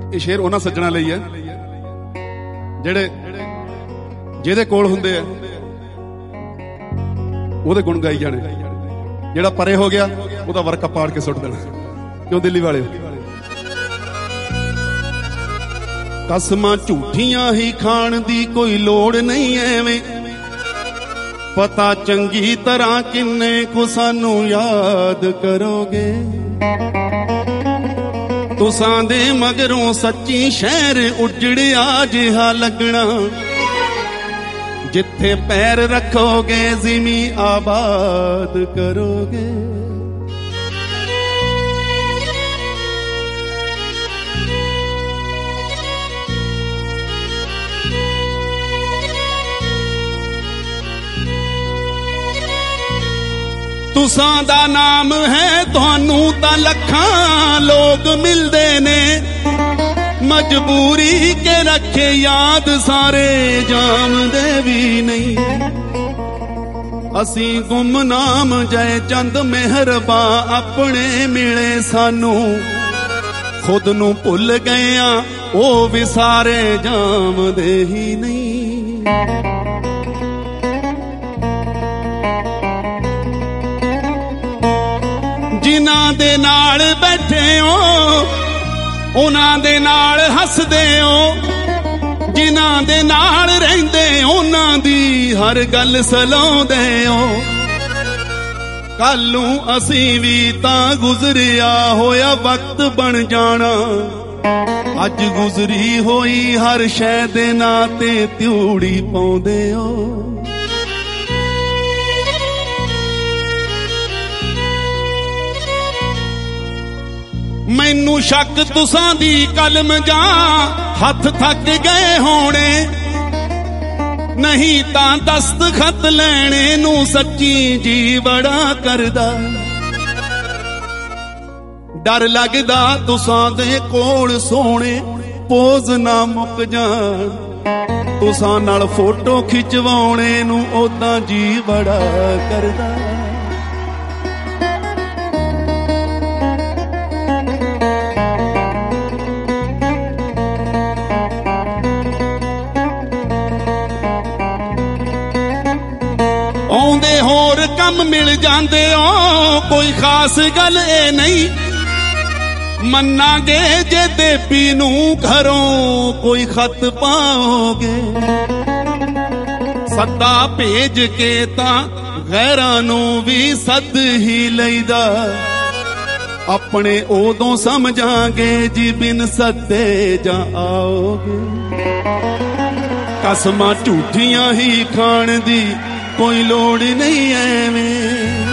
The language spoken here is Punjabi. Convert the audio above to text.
ਇਹ ਸ਼ੇਰ ਉਹਨਾਂ ਸੱਜਣਾ ਲਈ ਹੈ ਜਿਹੜੇ ਜਿਹਦੇ ਕੋਲ ਹੁੰਦੇ ਆ ਉਹਦੇ ਗੁਣ ਗਾਈ ਜਾਣੇ, ਜਿਹੜਾ ਪਰੇ ਹੋ ਗਿਆ ਉਹਦਾ ਵਰਕਾ ਪਾੜ ਕੇ ਸੁੱਟ ਦੇਣਾ। ਕਿਉਂ ਦਿੱਲੀ ਵਾਲੇ ਕਸਮਾਂ ਝੂਠੀਆਂ ਹੀ ਖਾਣ ਦੀ ਕੋਈ ਲੋੜ ਨਹੀਂ ਐਵੇਂ, ਪਤਾ ਚੰਗੀ ਤਰ੍ਹਾਂ ਕਿੰਨੇ ਕੁ ਸਾਨੂੰ ਯਾਦ ਕਰੋਗੇ। ਤੁਸਾਂ ਦੇ ਮਗਰੋਂ ਸੱਚੀ ਸ਼ਹਿਰ ਉਜੜਿਆ ਜਿਹਾ ਲੱਗਣਾ, ਜਿੱਥੇ ਪੈਰ ਰੱਖੋਗੇ ਜ਼ਿਮੀ ਆਬਾਦ ਕਰੋਗੇ। ਤੁਸਾਂ ਦਾ ਨਾਮ ਹੈ ਤੁਹਾਨੂੰ ਤਾਂ ਲੱਖਾਂ ਲੋਕ ਮਿਲਦੇ ਨੇ, ਮਜਬੂਰੀ ਕੇ ਰੱਖੇ ਯਾਦ ਸਾਰੇ ਜਾਣਦੇ ਵੀ ਨਹੀਂ। ਅਸੀਂ ਗੁੰਮਨਾਮ ਜੈ ਚੰਦ ਮਿਹਰਬਾ ਆਪਣੇ ਮਿਲੇ ਸਾਨੂੰ, ਖੁਦ ਨੂੰ ਭੁੱਲ ਗਏ ਆ ਉਹ ਵੀ ਸਾਰੇ ਜਾਣਦੇ ਹੀ ਨਹੀਂ। ਜਿਨ੍ਹਾਂ ਦੇ ਨਾਲ ਬੈਠੇ ਹੋ ਉਹਨਾਂ ਦੇ ਨਾਲ ਹੱਸਦੇ ਹੋ, ਜਿਨ੍ਹਾਂ ਦੇ ਨਾਲ ਰਹਿੰਦੇ ਉਹਨਾਂ ਦੀ ਹਰ ਗੱਲ ਸਲਾਉਂਦੇ ਹੋ। ਕੱਲ ਨੂੰ ਅਸੀਂ ਵੀ ਤਾਂ ਗੁਜ਼ਰਿਆ ਹੋਇਆ ਵਕਤ ਬਣ ਜਾਣਾ, ਅੱਜ ਗੁਜ਼ਰੀ ਹੋਈ ਹਰ ਸ਼ੈ ਦੇ ਨਾਂ ਤੇ ਤਿਉੜੀ ਪਾਉਂਦੇ ਹੋ। ਮੈਨੂੰ ਸ਼ੱਕ ਤੁਸਾਂ ਦੀ ਕਲਮ ਜਾਂ ਹੱਥ ਥੱਕ ਗਏ ਹੋਣੇ, ਨਹੀਂ ਤਾਂ ਦਸਤਖਤ ਲੈਣੇ ਨੂੰ ਸੱਚੀ ਜੀ ਬੜਾ ਕਰਦਾ। ਡਰ ਲੱਗਦਾ ਤੁਸਾਂ ਦੇ ਕੋਲ ਸੋਹਣੇ ਪੋਜ਼ ਨਾ ਮੁੱਕ ਜਾਣ, ਤੁਸਾਂ ਨਾਲ ਫੋਟੋ ਖਿਚਵਾਉਣੇ ਨੂੰ ਉਦਾਂ ਜੀ ਬੜਾ ਕਰਦਾ। ਆਉਂਦੇ ਹੋਰ ਕੰਮ ਮਿਲ ਜਾਂਦੇ ਹੋ, ਕੋਈ ਖਾਸ ਗੱਲ ਇਹ ਨਹੀਂ। ਮੰਨਾਂਗੇ ਜੇ ਦੇਪੀ ਨੂੰ ਘਰੋਂ ਕੋਈ ਖਤ ਪਾਓਗੇ, ਸੱਦਾ ਭੇਜ ਕੇ ਤਾਂ ਗੈਰਾਂ ਨੂੰ ਵੀ ਸੱਦ ਹੀ ਲਈਦਾ। ਆਪਣੇ ਉਦੋਂ ਸਮਝਾਂਗੇ ਜੀ ਬਿਨ ਸੱਦੇ ਜਾਂ ਆਓਗੇ। ਕਸਮਾਂ ਝੂਠੀਆਂ ਹੀ ਖਾਣ ਦੀ ਕੋਈ ਲੋੜ ਨਹੀਂ ਐਵੇਂ।